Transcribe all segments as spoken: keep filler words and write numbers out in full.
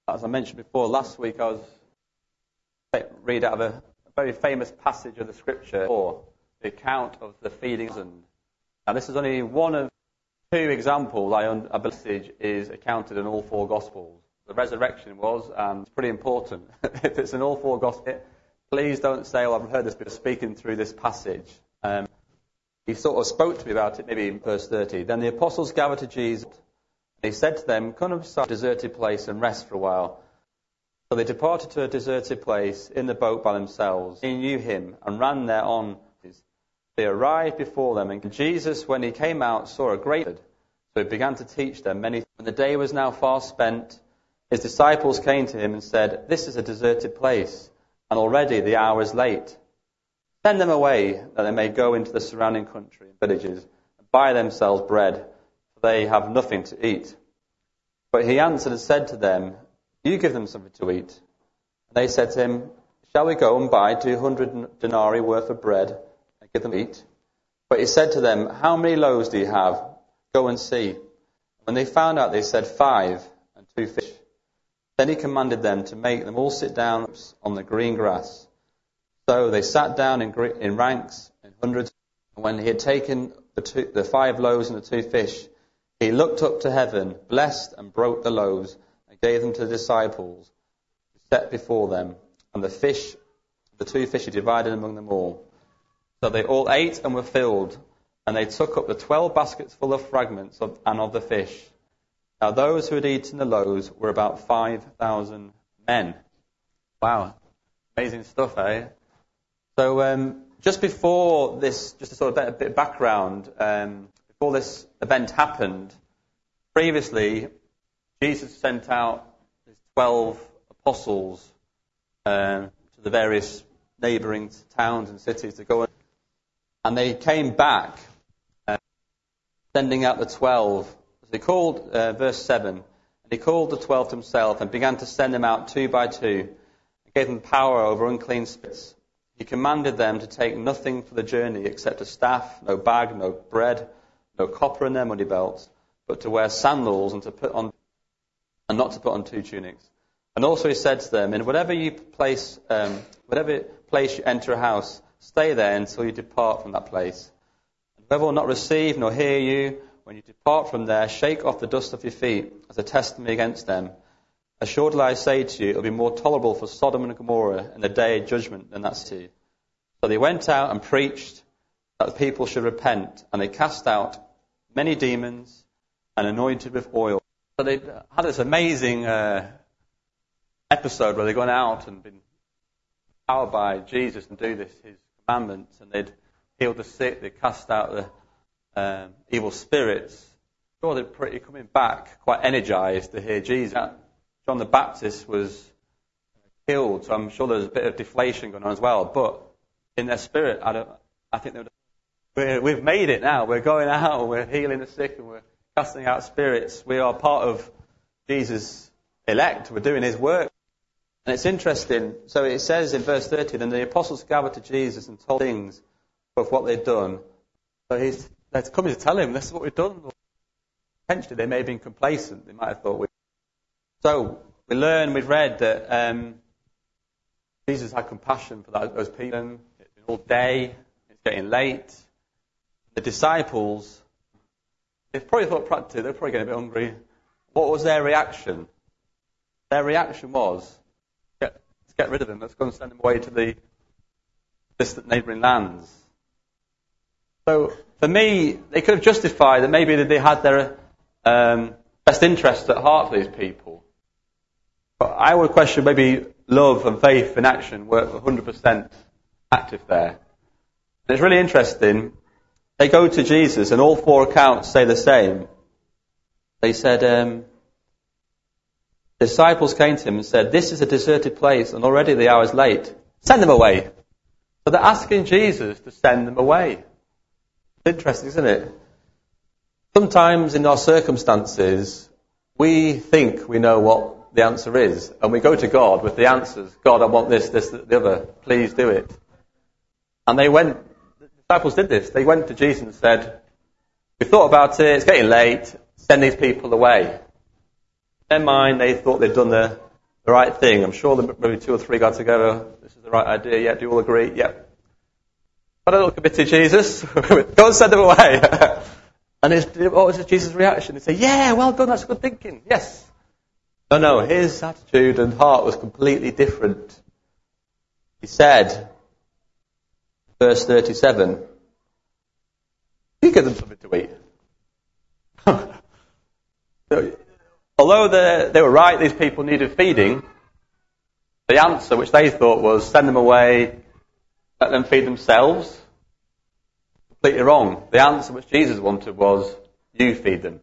As I mentioned before, last week I was read out of a very famous passage of the Scripture, or the account of the feedings. And now this is only one of two examples. I a passage is accounted in all four Gospels. The resurrection was, and it's pretty important. If it's in all four Gospels, please don't say, "Oh, I've heard this bit speaking through this passage." Um, he sort of spoke to me about it, maybe in verse thirty. Then the apostles gathered to Jesus. He said to them, "Come to a deserted place and rest for a while." So they departed to a deserted place in the boat by themselves. They knew him and ran there on. They arrived before them, and Jesus, when he came out, saw a great crowd. So he began to teach them many. When the day was now far spent, his disciples came to him and said, "This is a deserted place, and already the hour is late. Send them away, that they may go into the surrounding country and villages and buy themselves bread. They have nothing to eat." But he answered and said to them, "You give them something to eat." And they said to him, "Shall we go and buy two hundred denarii worth of bread and give them to eat?" But he said to them, "How many loaves do you have? Go and see." When they found out, they said, "Five and two fish." Then he commanded them to make them all sit down on the green grass. So they sat down in, in ranks in hundreds. And when he had taken the, two, the five loaves and the two fish, he looked up to heaven, blessed and broke the loaves, and gave them to the disciples, set before them. And the fish, the two fish, he divided among them all. So they all ate and were filled, and they took up the twelve baskets full of fragments of, and of the fish. Now those who had eaten the loaves were about five thousand men. Wow, amazing stuff, eh? So um, just before this, just to sort of a bit of background, um, before this event happened, previously, Jesus sent out his twelve apostles um, to the various neighbouring towns and cities to go, and, and they came back, uh, sending out the twelve. So he called, uh, verse seven, and he called the twelve to himself and began to send them out two by two, and gave them power over unclean spirits. He commanded them to take nothing for the journey except a staff, no bag, no bread, no copper in their money belts, but to wear sandals and to put on, and not to put on two tunics. And also he said to them, "In whatever you place, um, whatever place you enter a house, stay there until you depart from that place. And whoever will not receive nor hear you, when you depart from there, shake off the dust off your feet as a testimony against them. Assuredly I say to you, it will be more tolerable for Sodom and Gomorrah in the day of judgment than that city." So they went out and preached that the people should repent, and they cast out many demons and anointed with oil. So they had this amazing uh, episode where they'd gone out and been powered by Jesus and do this, his commandments, and they'd healed the sick, they'd cast out the um, evil spirits. Sure, they're pretty coming back quite energized to hear Jesus. John the Baptist was killed, so I'm sure there's a bit of deflation going on as well. But in their spirit, I don't. I think they would. We're, we've made it now. We're going out. We're healing the sick, and we're casting out spirits. We are part of Jesus' elect. We're doing his work. And it's interesting. So it says in verse thirty, "Then the apostles gathered to Jesus and told things of what they'd done." So he's they're coming to tell him, "This is what we've done." Potentially, they may have been complacent. They might have thought we. So we learn, we've read that um, Jesus had compassion for that, those people. It's been all day, it's getting late. The disciples, they probably thought practically, they're probably getting a bit hungry. What was their reaction? Their reaction was, get, let's get rid of them, let's go and send them away to the distant neighbouring lands. So for me, they could have justified that maybe they had their um, best interests at heart for these people. But I would question maybe love and faith in action were one hundred percent active there. And it's really interesting. They go to Jesus, and all four accounts say the same. They said, um, the disciples came to him and said, "This is a deserted place, and already the hour is late. Send them away." So they're asking Jesus to send them away. It's interesting, isn't it? Sometimes in our circumstances, we think we know what the answer is, and we go to God with the answers. "God, I want this, this, the other. Please do it." And they went, the disciples did this. They went to Jesus and said, "We thought about it, it's getting late, send these people away." In their mind, they thought they'd done the the right thing. I'm sure that maybe two or three got together. This is the right idea. Yeah, do you all agree? Yep. Got a little committee, Jesus. Go and send them away. And his, what was Jesus' reaction? He'd say, yeah, well done, that's good thinking. Yes. No, no, his attitude and heart was completely different. He said, verse thirty-seven, you give them something to eat. Although they were right, these people needed feeding, the answer which they thought was send them away, let them feed themselves, completely wrong. The answer which Jesus wanted was, you feed them.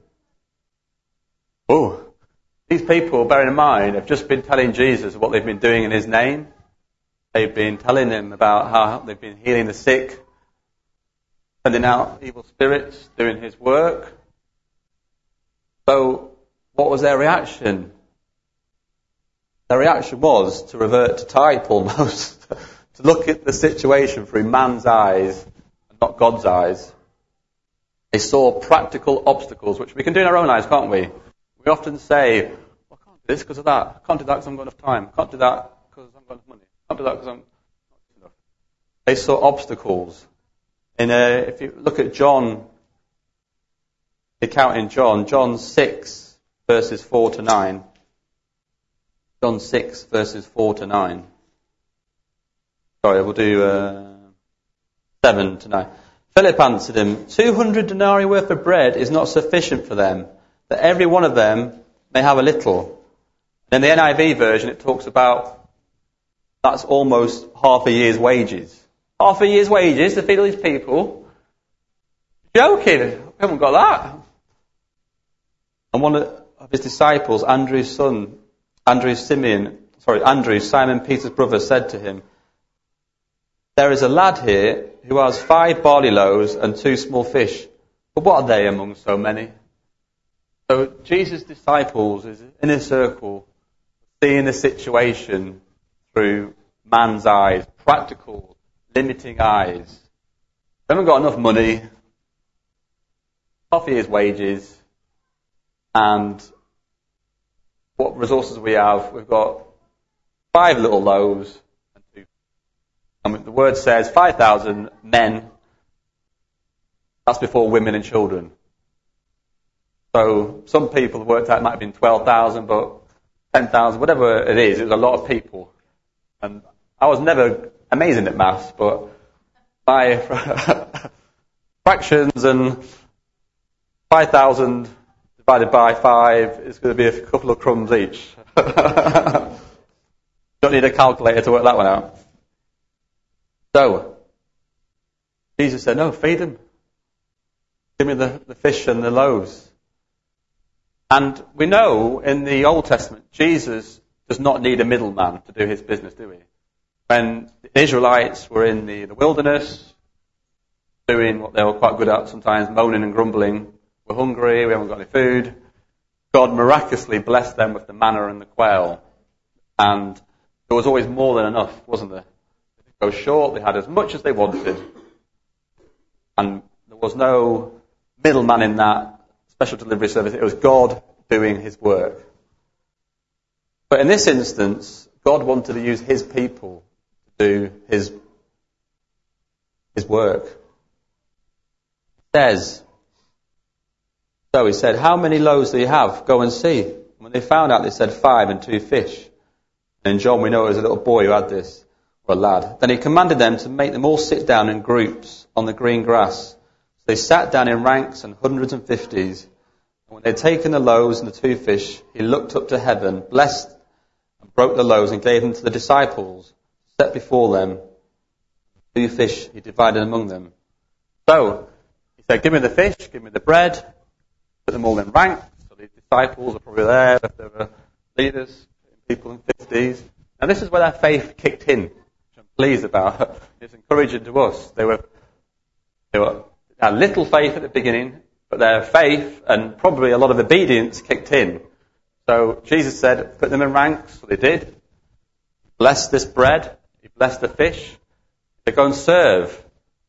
Oh, these people, bearing in mind, have just been telling Jesus what they've been doing in his name. They've been telling him about how they've been healing the sick, sending out evil spirits, doing his work. So, what was their reaction? Their reaction was to revert to type almost, to look at the situation through man's eyes and not God's eyes. They saw practical obstacles, which we can do in our own eyes, can't we? We often say, well, I can't do this because of that. I can't do that because I haven't got enough time. I can't do that because I haven't got enough money. I can't do that because I'm not enough. They saw obstacles. And uh, if you look at John, the account in John, John six, verses four to nine. John six, verses four to nine. Sorry, we'll do uh, seven to nine. Philip answered him, two hundred denarii worth of bread is not sufficient for them, that every one of them may have a little. In the N I V version, it talks about that's almost half a year's wages. Half a year's wages to feed all these people? Joking, we haven't got that. And one of his disciples, Andrew's son, Andrew Simeon, sorry, Andrew, Simon Peter's brother, said to him, there is a lad here who has five barley loaves and two small fish. But what are they among so many? So Jesus' disciples, his inner circle, seeing the situation through man's eyes, practical, limiting eyes. They haven't got enough money, half a year's wages, and what resources we have. We've got five little loaves and two. I mean, the word says five thousand men. That's before women and children. So some people have worked out it might have been twelve thousand, but ten thousand, whatever it is, it was a lot of people. And I was never amazing at maths, but by fractions and five thousand divided by five is going to be a couple of crumbs each. Don't need a calculator to work that one out. So, Jesus said, no, feed them. Give me the, the fish and the loaves. And we know in the Old Testament, Jesus does not need a middleman to do his business, do we? When the Israelites were in the, the wilderness, doing what they were quite good at sometimes, moaning and grumbling, we're hungry, we haven't got any food, God miraculously blessed them with the manna and the quail. And there was always more than enough, wasn't there? They didn't go short, they had as much as they wanted. And there was no middleman in that special delivery service. It was God doing his work. But in this instance, God wanted to use his people to do his, his work. It says, so he said, how many loaves do you have? Go and see. When they found out, they said five and two fish. And in John, we know it was a little boy who had this, or a lad. Then he commanded them to make them all sit down in groups on the green grass. So they sat down in ranks and hundreds and fifties. And when they had taken the loaves and the two fish, he looked up to heaven, blessed and broke the loaves and gave them to the disciples, set before them. Two fish he divided among them. So, he said, give me the fish, give me the bread, put them all in ranks. So the disciples are probably there, if they were leaders, people in fifties. And this is where their faith kicked in, which I'm pleased about. It's encouraging to us. They were, they were had little faith at the beginning, but their faith and probably a lot of obedience kicked in. So Jesus said, put them in ranks. So they did. Blessed this bread. He blessed the fish. They go and serve.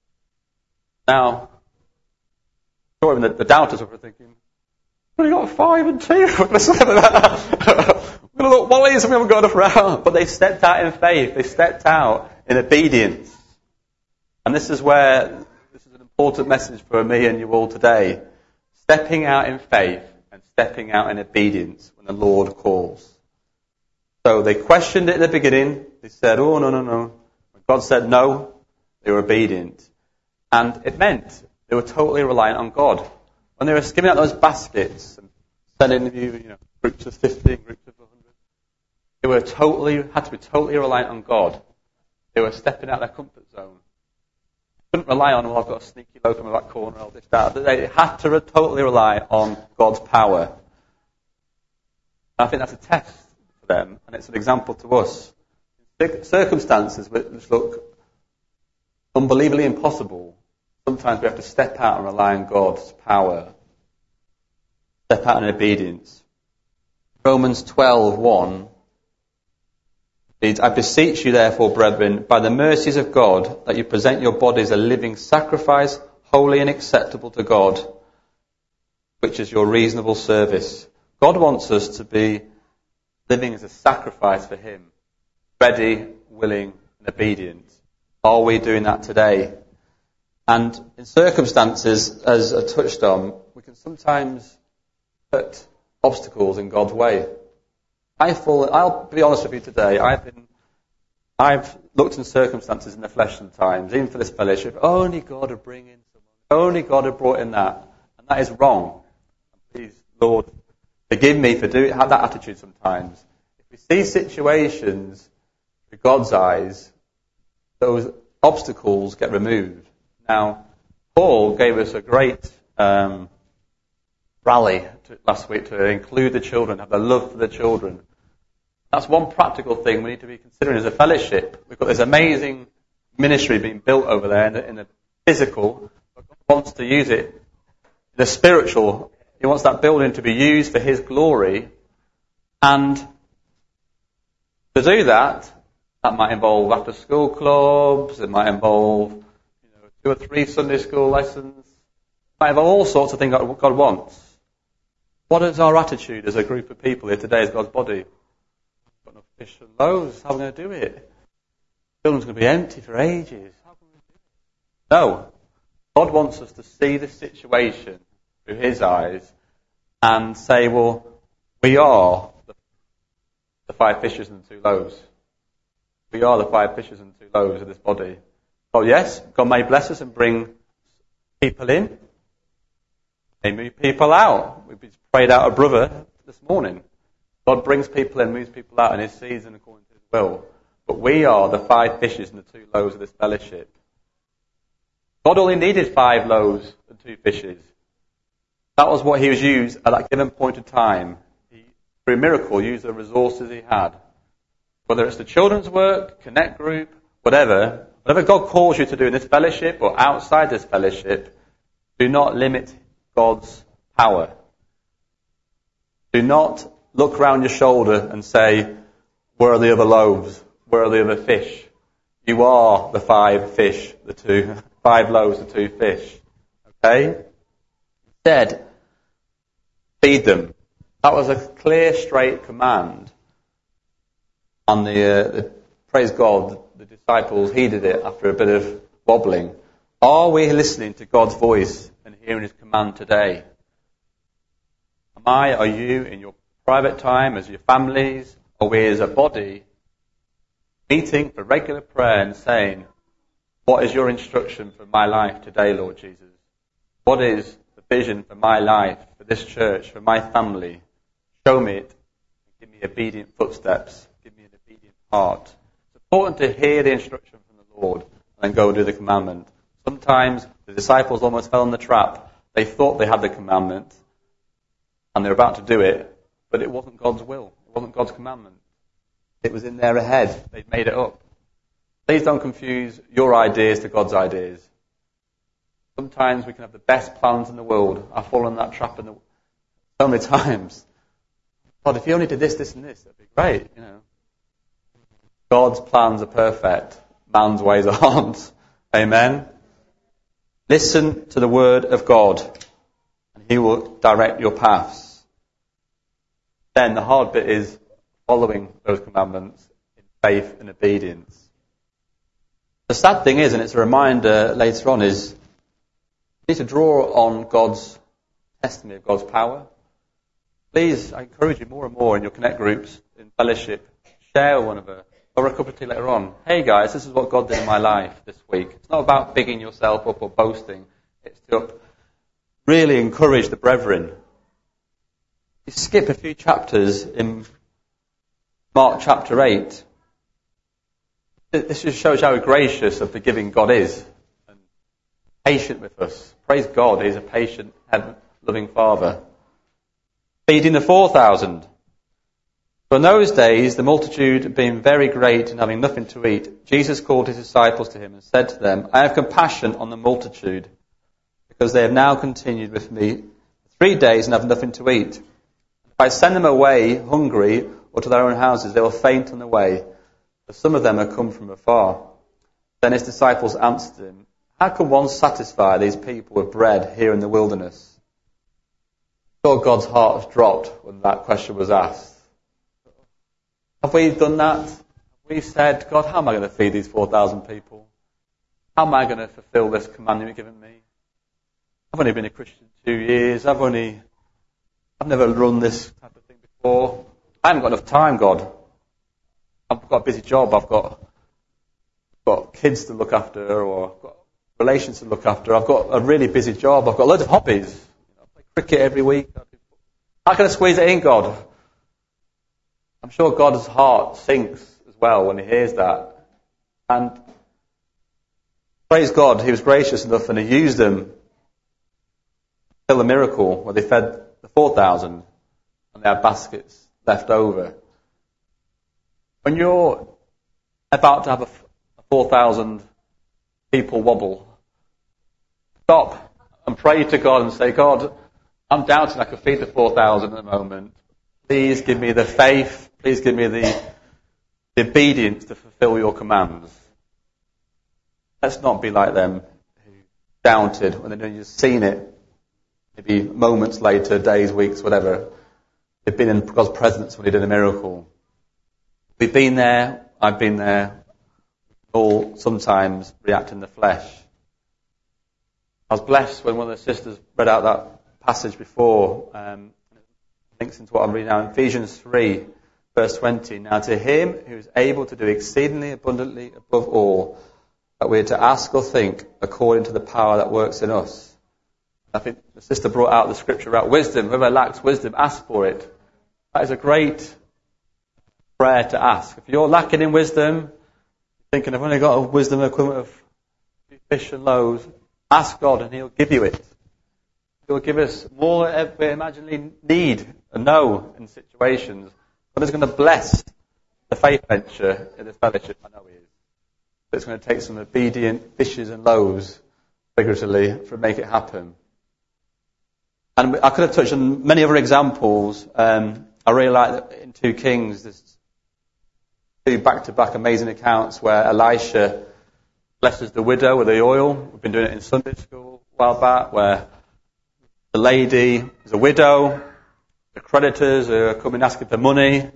Now, sure, the, the doubters were thinking, we only got five and two. We're going to look Wallis, we haven't got enough round. But they stepped out in faith. They stepped out in obedience. And this is where, this is an important message for me and you all today. Stepping out in faith and stepping out in obedience when the Lord calls. So they questioned it at the beginning. They said, oh, no, no, no. When God said no, they were obedient. And it meant they were totally reliant on God. When they were skimming out those baskets and sending you, you know, groups of fifty, groups of one hundred, they were totally, had to be totally reliant on God. They were stepping out of their comfort zone. They couldn't rely on, well, I've got a sneaky loaf in my back corner, all this, that. They had to totally rely on God's power. And I think that's a test for them, and it's an example to us. Circumstances which look unbelievably impossible, sometimes we have to step out and rely on God's power. Step out in obedience. Romans twelve one reads, I beseech you therefore, brethren, by the mercies of God, that you present your bodies a living sacrifice, holy and acceptable to God, which is your reasonable service. God wants us to be living as a sacrifice for Him, ready, willing, and obedient. Are we doing that today? And in circumstances, as I touched on, we can sometimes put obstacles in God's way. I fall, I'll be honest with you today, I've been, I've looked in circumstances in the flesh sometimes, even for this fellowship, only God would bring in someone, only God had brought in that, and that is wrong. Please, Lord, forgive me for doing, have that attitude sometimes. If we see situations through God's eyes, those obstacles get removed. Now, Paul gave us a great um, rally to, last week to include the children, have the love for the children. That's one practical thing we need to be considering as a fellowship. We've got this amazing ministry being built over there in the, in the physical, but God wants to use it in the spiritual. He wants that building to be used for His glory. And to do that, that might involve after school clubs, it might involve you know, two or three Sunday school lessons, it might involve all sorts of things that God wants. What is our attitude as a group of people here today as God's body? We've got enough fish and loaves, how are we going to do it? The building's going to be empty for ages. How can we do it? No. God wants us to see the situation through His eyes and say, well, we are the, the five fishes and the two loaves. We are the five fishes and two loaves of this body. Oh yes, God may bless us and bring people in. May move people out. We prayed out a brother this morning. God brings people in, moves people out in His season according to His will. But we are the five fishes and the two loaves of this fellowship. God only needed five loaves and two fishes. That was what He was used at that given point of time. He, through a miracle, used the resources He had. Whether it's the children's work, connect group, whatever, whatever God calls you to do in this fellowship or outside this fellowship, do not limit God's power. Do not look around your shoulder and say, where are the other loaves? Where are the other fish? You are the five fish, the two, five loaves, the two fish. Okay? Instead, feed them. That was a clear, straight command. And the, uh, the, praise God, the disciples heeded it after a bit of wobbling. Are we listening to God's voice and hearing His command today? Am I, are you, in your private time, as your families, are we as a body, meeting for regular prayer and saying, what is your instruction for my life today, Lord Jesus? What is the vision for my life, for this church, for my family? Show me it. Give me obedient footsteps. Give me an obedient heart. It's important to hear the instruction from the Lord and then go and do the commandment. Sometimes the disciples almost fell in the trap. They thought they had the commandment and they were about to do it, but it wasn't God's will. It wasn't God's commandment. It was in their head. They'd made it up. Please don't confuse your ideas to God's ideas. Sometimes we can have the best plans in the world. I've fallen in that trap in the, so many times. God, if you only did this, this, and this, that'd be great, you know. God's plans are perfect. Man's ways aren't. Amen. Listen to the word of God, and He will direct your paths. Then the hard bit is following those commandments in faith and obedience. The sad thing is, and it's a reminder later on, is we need to draw on God's testimony of God's power. Please, I encourage you more and more in your connect groups, in fellowship, share with one another, or a cup of tea later on. Hey guys, this is what God did in my life this week. It's not about bigging yourself up or boasting. It's to really encourage the brethren. You skip a few chapters in Mark chapter eight. This just shows how gracious and forgiving God is and patient with us. Praise God, He's a patient, loving Father. Feeding the four thousand. For in those days, the multitude being very great and having nothing to eat, Jesus called His disciples to Him and said to them, I have compassion on the multitude, because they have now continued with me three days and have nothing to eat. If I send them away hungry or to their own houses, they will faint on the way, for some of them have come from afar. Then His disciples answered Him, how can one satisfy these people with bread here in the wilderness? I thought God's heart was dropped when that question was asked. Have we done that? Have we said, God, how am I going to feed these four thousand people? How am I going to fulfill this commandment you've given me? I've only been a Christian two years. I've only, I've never run this type of thing before. I haven't got enough time, God. I've got a busy job. I've got, got kids to look after, or I've got relations to look after. I've got a really busy job. I've got loads of hobbies. You know, I play cricket every week. How can I squeeze it in, God? I'm sure God's heart sinks as well when He hears that. And praise God, He was gracious enough and He used them to fill a miracle where they fed the four thousand and they had baskets left over. When you're about to have a four thousand people wobble, stop and pray to God and say, God, I'm doubting I can feed the four thousand at the moment. Please give me the faith. Please give me the, the obedience to fulfill your commands. Let's not be like them who doubted when they've just seen it. Maybe moments later, days, weeks, whatever. They've been in God's presence when He did a miracle. We've been there. I've been there. All sometimes react in the flesh. I was blessed when one of the sisters read out that passage before. Um, links into what I'm reading now in Ephesians three, verse twenty. Now to Him who is able to do exceedingly abundantly above all that we are to ask or think according to the power that works in us. I think the sister brought out the scripture about wisdom. Whoever lacks wisdom, ask for it. That is a great prayer to ask. If you're lacking in wisdom, thinking I've only got a wisdom equivalent of fish and loaves, ask God and He'll give you it. He'll give us more than we imaginably need and know in situations. God is going to bless the faith venture in this fellowship. I know He is. But it's going to take some obedient fishes and loaves, figuratively, to make it happen. And I could have touched on many other examples. Um, I really like that in two Kings, there's two back-to-back amazing accounts where Elisha blesses the widow with the oil. We've been doing it in Sunday school a while back, where the lady is a widow, the creditors are coming asking for money, and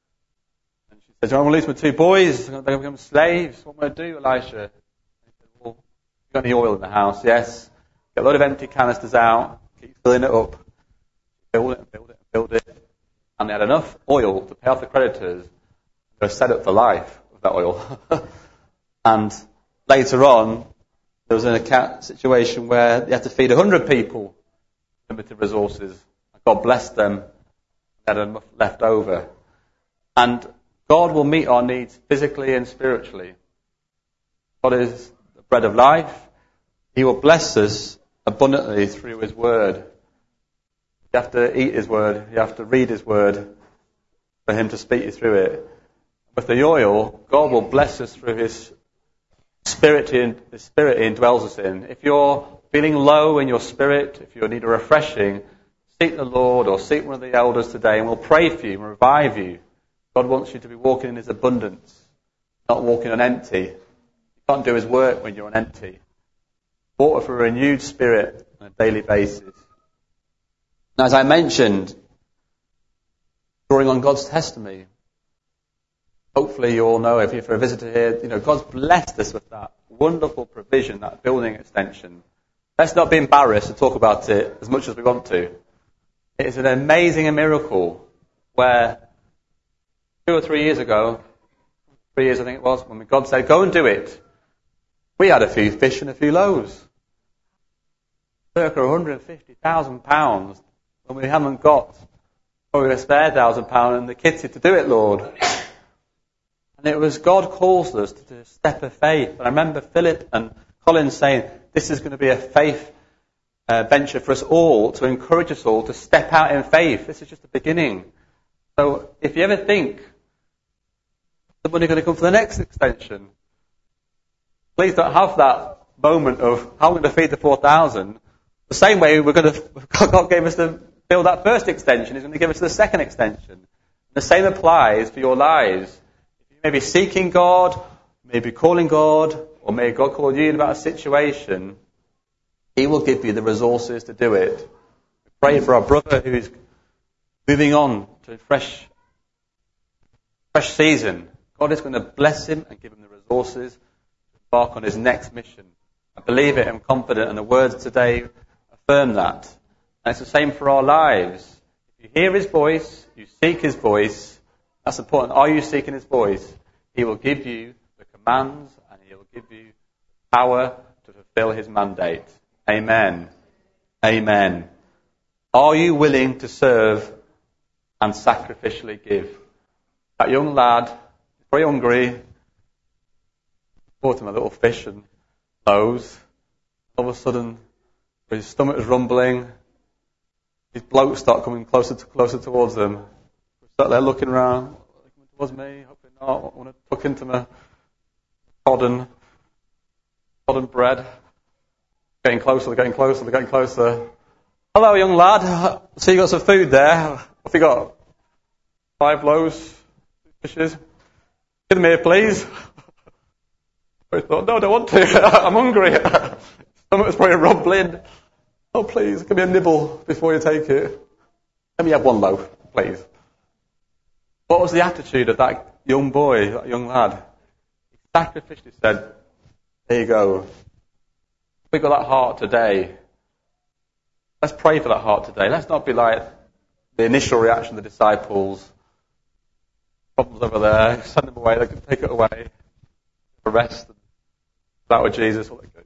she says, I'm going to lose my two boys, they're going to become slaves, what am I going to do, Elisha? He said, well, you got any oil in the house? Yes. Get a load of empty canisters out, keep filling it up, build it and build it and build it, and they had enough oil to pay off the creditors. They were set up for life with that oil. And later on, there was an account situation where they had to feed a hundred people, limited resources. God blessed them, they had enough left over. And God will meet our needs physically and spiritually. God is the bread of life. He will bless us abundantly through His Word. You have to eat His Word. You have to read His Word for Him to speak you through it. With the oil, God will bless us through His Spirit. In, the Spirit He indwells us in. If you're feeling low in your spirit, if you need a refreshing, seek the Lord or seek one of the elders today and we'll pray for you and revive you. God wants you to be walking in His abundance, not walking on empty. You can't do His work when you're on empty. Water for a renewed spirit on a daily basis. And as I mentioned, drawing on God's testimony, Hopefully you all know, if you're a visitor here, you know, God's blessed us with that wonderful provision, that building extension. Let's not be embarrassed to talk about it as much as we want to. It is an amazing miracle where two or three years ago, three years I think it was, when God said, go and do it, we had a few fish and a few loaves. Circa one hundred fifty thousand pounds when we haven't got probably a spare thousand pounds and the kitty to do it, Lord. And it was God calls us to do a step of faith. And I remember Philip and Colin saying, this is going to be a faith uh, venture for us all, to encourage us all to step out in faith. This is just the beginning. So if you ever think the money going to come for the next extension, please don't have that moment of how I'm going to feed the four thousand. The same way we're going to, God gave us to build that first extension, He's going to give us the second extension. The same applies for your lives. You may be seeking God, may be calling God, or may God call you about a situation. He will give you the resources to do it. We pray for our brother who is moving on to a fresh, fresh season. God is going to bless him and give him the resources to embark on his next mission. I believe it, I'm confident, and the words today affirm that. And it's the same for our lives. If you hear his voice, you seek his voice, that's important. Are you seeking his voice? He will give you the commands and he will give you power to fulfill his mandate. Amen. Amen. Are you willing to serve and sacrificially give? That young lad, very hungry, brought him a little fish and loaves. All of a sudden, his stomach was rumbling. His blokes start coming closer to, closer towards them. Start there looking around. Towards me, hopefully not. I want to tuck into my codden, codden bread. Getting closer, they're getting closer, they're getting closer. Hello, young lad. So you got some food there. What have you got? Five loaves, fishes. Give them here, please. I thought, no, I don't want to. I'm hungry. Stomach's probably rumbling. Oh, please, give me a nibble before you take it. Let me have one loaf, please. What was the attitude of that young boy, that young lad? He sacrificially said, there you go. We've got that heart today. Let's pray for that heart today. Let's not be like the initial reaction of the disciples. Problems over there, send them away, they can take it away. Arrest them. That with Jesus.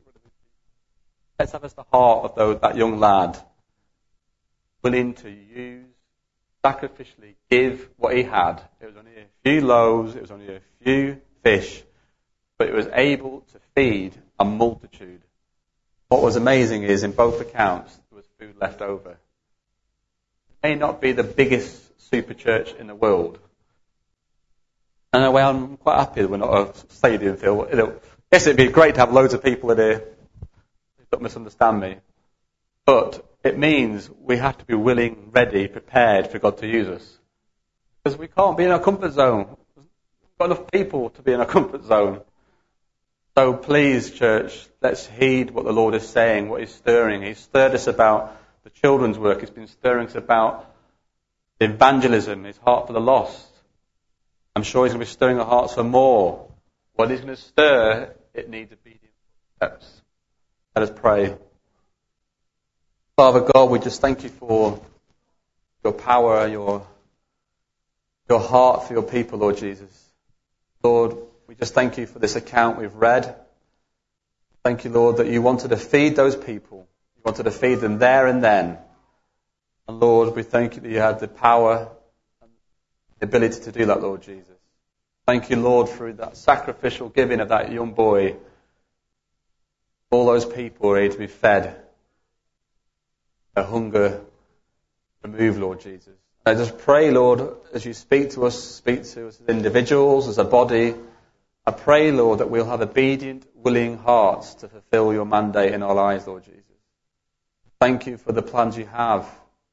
Let's have us the heart of those, that young lad, willing to use, sacrificially give what he had. It was only a few loaves, it was only a few fish, but it was able to feed a multitude. What was amazing is, in both accounts, there was food left over. It may not be the biggest super church in the world. And in a way, I'm quite happy that we're not a stadium filled. Yes, it'd be great to have loads of people in here. Please don't misunderstand me. But it means we have to be willing, ready, prepared for God to use us. Because we can't be in our comfort zone. We've got enough people to be in our comfort zone. So please, church, let's heed what the Lord is saying, what He's stirring. He's stirred us about the children's work. He's been stirring us about evangelism, His heart for the lost. I'm sure He's going to be stirring our hearts for more. What He's going to stir, it needs obedient steps. Let us pray. Father God, we just thank you for your power, your, your heart for your people, Lord Jesus. Lord, we just thank you for this account we've read. Thank you, Lord, that you wanted to feed those people. You wanted to feed them there and then. And Lord, we thank you that you had the power and the ability to do that, Lord Jesus. Thank you, Lord, for that sacrificial giving of that young boy. All those people are able to be fed. Their hunger removed, Lord Jesus. I just pray, Lord, as you speak to us, speak to us as individuals, as a body, I pray, Lord, that we'll have obedient, willing hearts to fulfill your mandate in our lives, Lord Jesus. Thank you for the plans you have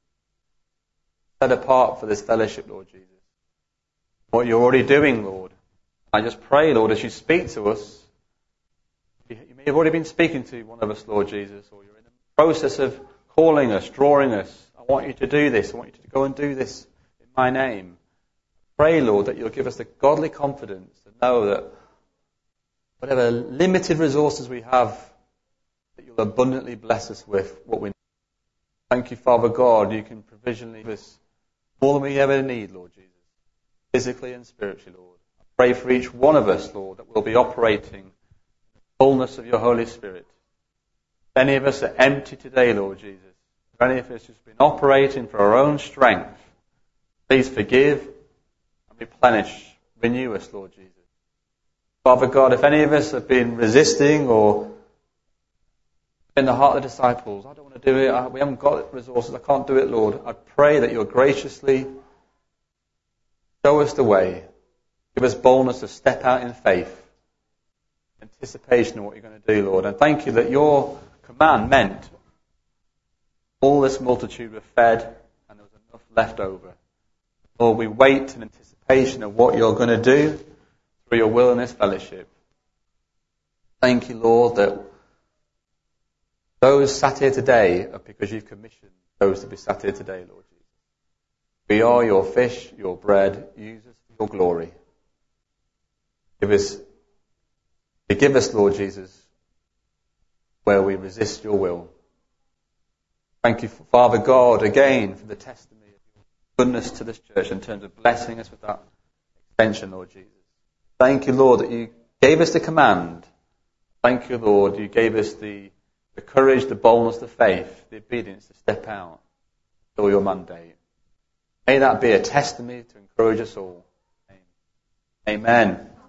set apart for this fellowship, Lord Jesus. What you're already doing, Lord. I just pray, Lord, as you speak to us, you may have already been speaking to one of us, Lord Jesus, or you're in the process of calling us, drawing us. I want you to do this. I want you to go and do this in my name. pray, Lord, that you'll give us the godly confidence to know that whatever limited resources we have, that you'll abundantly bless us with what we need. Thank you, Father God, you can provisionally give us more than we ever need, Lord Jesus, physically and spiritually, Lord. I pray for each one of us, Lord, that we'll be operating in the fullness of your Holy Spirit. If any of us are empty today, Lord Jesus, if any of us have been operating for our own strength, please forgive and replenish, renew us, Lord Jesus. Father God, if any of us have been resisting or in the heart of the disciples, I don't want to do it, I, we haven't got resources, I can't do it, Lord, I pray that you'll graciously show us the way, give us boldness to step out in faith, anticipation of what you're going to do, Lord. And thank you that your command meant all this multitude were fed and there was enough left over. Lord, we wait in anticipation of what you're going to do through your will in this fellowship. Thank you, Lord, that those sat here today are because you've commissioned those to be sat here today, Lord Jesus. We are your fish, your bread. Use us for your glory. Give us, forgive us, Lord Jesus, where we resist your will. Thank you, Father God, again for the testimony of your goodness to this church in terms of blessing us with that extension, Lord Jesus. Thank you, Lord, that you gave us the command. Thank you, Lord, you gave us the, the courage, the boldness, the faith, the obedience to step out to your mandate. May that be a testimony to encourage us all. Amen.